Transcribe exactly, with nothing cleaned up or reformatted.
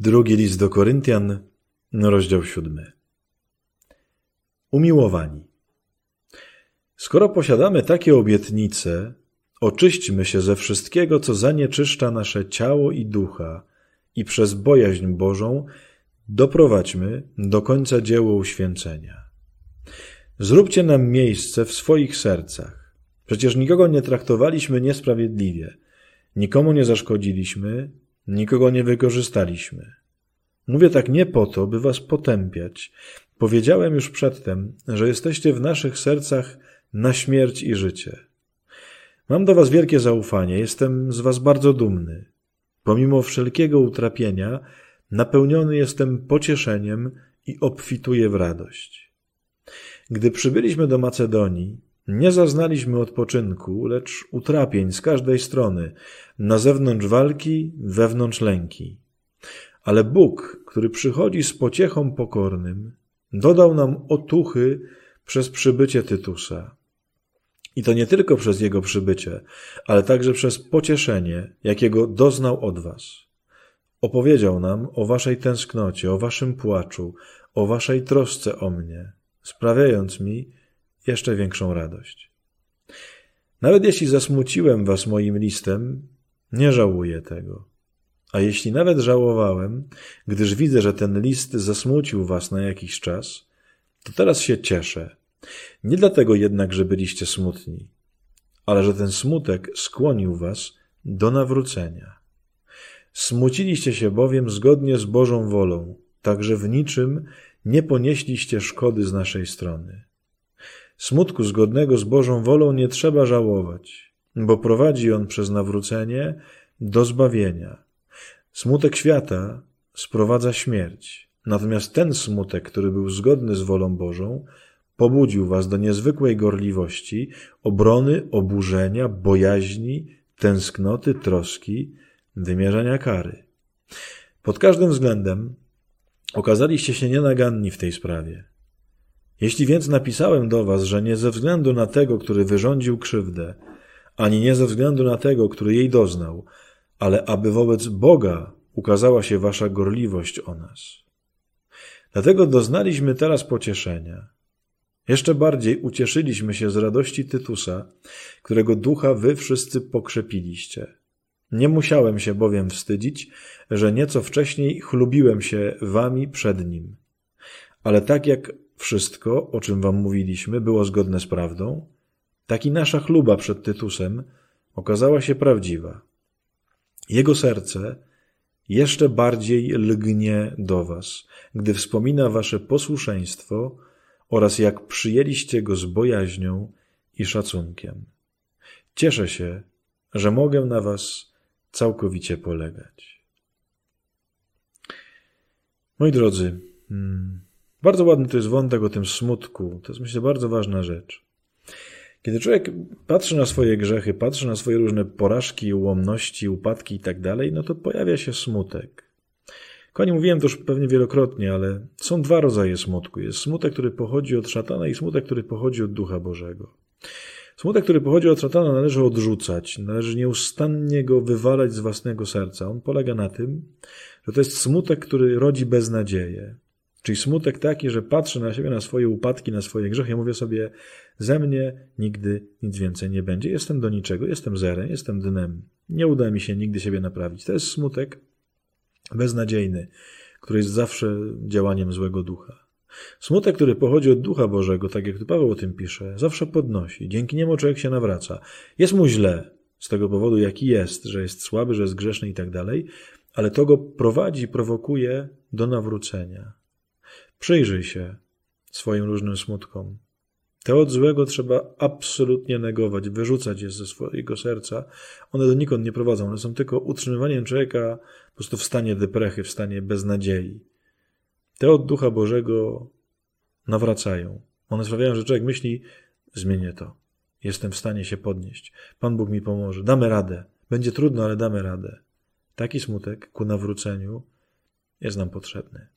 Drugi list do Koryntian, rozdział siódmy. Umiłowani. Skoro posiadamy takie obietnice, oczyśćmy się ze wszystkiego, co zanieczyszcza nasze ciało i ducha, i przez bojaźń Bożą doprowadźmy do końca dzieło uświęcenia. Zróbcie nam miejsce w swoich sercach. Przecież nikogo nie traktowaliśmy niesprawiedliwie, nikomu nie zaszkodziliśmy, nikogo nie wykorzystaliśmy. Mówię tak nie po to, by was potępiać. Powiedziałem już przedtem, że jesteście w naszych sercach na śmierć i życie. Mam do was wielkie zaufanie, jestem z was bardzo dumny. Pomimo wszelkiego utrapienia, napełniony jestem pocieszeniem i obfituję w radość. Gdy przybyliśmy do Macedonii, nie zaznaliśmy odpoczynku, lecz utrapień z każdej strony, na zewnątrz walki, wewnątrz lęki. Ale Bóg, który przychodzi z pociechą pokornym, dodał nam otuchy przez przybycie Tytusa. I to nie tylko przez jego przybycie, ale także przez pocieszenie, jakiego doznał od was. Opowiedział nam o waszej tęsknocie, o waszym płaczu, o waszej trosce o mnie, sprawiając mi jeszcze większą radość. Nawet jeśli zasmuciłem was moim listem, nie żałuję tego. A jeśli nawet żałowałem, gdyż widzę, że ten list zasmucił was na jakiś czas, to teraz się cieszę. Nie dlatego jednak, że byliście smutni, ale że ten smutek skłonił was do nawrócenia. Smuciliście się bowiem zgodnie z Bożą wolą, tak że w niczym nie ponieśliście szkody z naszej strony. Smutku zgodnego z Bożą wolą nie trzeba żałować, bo prowadzi on przez nawrócenie do zbawienia. Smutek świata sprowadza śmierć, natomiast ten smutek, który był zgodny z wolą Bożą, pobudził was do niezwykłej gorliwości, obrony, oburzenia, bojaźni, tęsknoty, troski, wymierzania kary. Pod każdym względem okazaliście się nienaganni w tej sprawie. Jeśli więc napisałem do was, że nie ze względu na tego, który wyrządził krzywdę, ani nie ze względu na tego, który jej doznał, ale aby wobec Boga ukazała się wasza gorliwość o nas. Dlatego doznaliśmy teraz pocieszenia. Jeszcze bardziej ucieszyliśmy się z radości Tytusa, którego ducha wy wszyscy pokrzepiliście. Nie musiałem się bowiem wstydzić, że nieco wcześniej chlubiłem się wami przed nim. Ale tak jak wszystko, o czym wam mówiliśmy, było zgodne z prawdą, tak i nasza chluba przed Tytusem okazała się prawdziwa. Jego serce jeszcze bardziej lgnie do was, gdy wspomina wasze posłuszeństwo oraz jak przyjęliście go z bojaźnią i szacunkiem. Cieszę się, że mogę na was całkowicie polegać. Moi drodzy, bardzo ładny to jest wątek o tym smutku. To jest, myślę, bardzo ważna rzecz. Kiedy człowiek patrzy na swoje grzechy, patrzy na swoje różne porażki, ułomności, upadki i tak dalej, no to pojawia się smutek. Kochani, mówiłem to już pewnie wielokrotnie, ale są dwa rodzaje smutku. Jest smutek, który pochodzi od szatana i smutek, który pochodzi od Ducha Bożego. Smutek, który pochodzi od szatana, należy odrzucać, należy nieustannie go wywalać z własnego serca. On polega na tym, że to jest smutek, który rodzi beznadzieję. Czyli smutek taki, że patrzę na siebie, na swoje upadki, na swoje grzechy i mówię sobie, ze mnie nigdy nic więcej nie będzie. Jestem do niczego, jestem zerem, jestem dnem. Nie uda mi się nigdy siebie naprawić. To jest smutek beznadziejny, który jest zawsze działaniem złego ducha. Smutek, który pochodzi od Ducha Bożego, tak jak tu Paweł o tym pisze, zawsze podnosi. Dzięki niemu człowiek się nawraca. Jest mu źle z tego powodu, jaki jest, że jest słaby, że jest grzeszny i tak dalej, ale to go prowadzi, prowokuje do nawrócenia. Przyjrzyj się swoim różnym smutkom. Te od złego trzeba absolutnie negować, wyrzucać je ze swojego serca. One donikąd nie prowadzą, one są tylko utrzymywaniem człowieka po prostu w stanie deprechy, w stanie beznadziei. Te od Ducha Bożego nawracają. One sprawiają, że człowiek myśli, zmienię to. Jestem w stanie się podnieść. Pan Bóg mi pomoże. Damy radę. Będzie trudno, ale damy radę. Taki smutek ku nawróceniu jest nam potrzebny.